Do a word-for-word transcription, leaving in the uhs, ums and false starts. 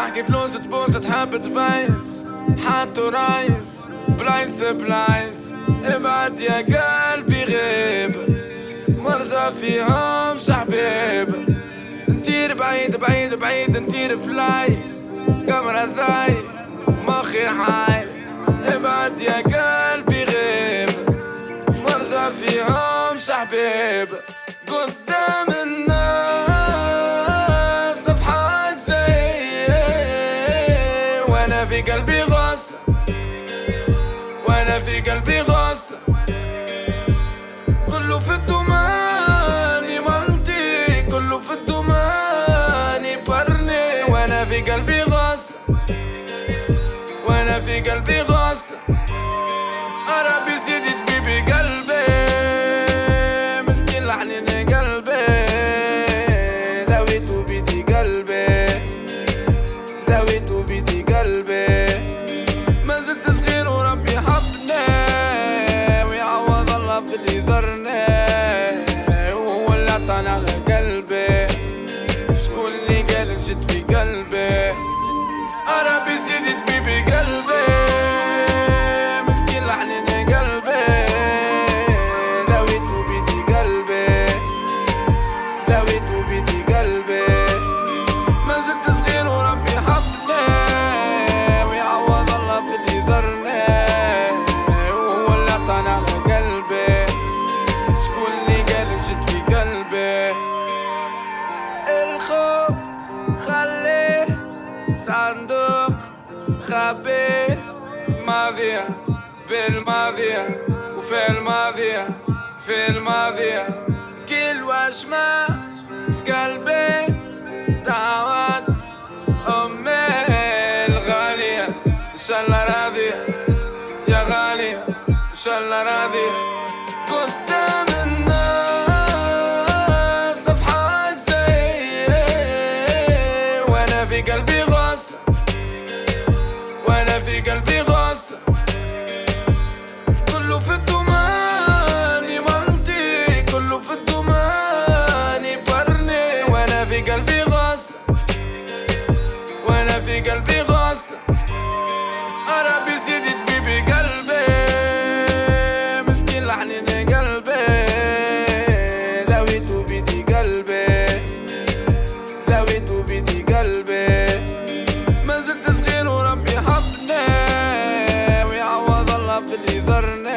تحكي فلوس تبوس تحب تفايس حاتو رايس بلايس بلايس ابعد يا قلبي غيب مرضى فيهم شحبيب نطير بعيد بعيد بعيد نطير فلاي كاميرا ذاي مخي حاي ابعد يا قلبي غيب مرضى فيهم شحبيب قدام الناس صفحات زي وانا في قلبي غصة وانا في قلبي غصة كله في الدماني منطي كله في الدماني برني وانا في قلبي غصة وانا في قلبي غصة عربي سيدي تبيبي قلبي مسكين لحنيني قلبي داويتو بيدي قلبي داويتو بيدي قلبي ما زلت صغير وربي حبني ويعوض الله في اللي ذرني وهو اللي عطاني على قلبي شكون اللي قال نشد في قلبي عربي سيدي تبيبي قلبي مسكين لحنيني قلبي داويتو بيدي قلبي داويتو بيدي قلبي ما زلت صغير وربي حبني ويعوض الله في اللي ذرني وهو اللي عطاني على قلبي شكون اللي قال نشد في قلبي الخوف خليه صندوق خبيه ماضية بالماضية وفي الماضية في الماضية كل وشمة في قلبي دعوات أمي الغالية إن شاء الله راضية يا غالية إن شاء الله راضية قدام الناس صفحات زي وانا في قلبي غصة وانا في قلبي غصة كله في الدماني منطي كله في الدماني برني وانا في قلبي غصة وانا في قلبي غصة عربي سيدي تبيبي قلبي مسكين لحنيني قلبي داويتو بيدي قلبي داويتو بيدي قلبي ما زلت صغير وربي حبني ويعوض الله في اللي ذرني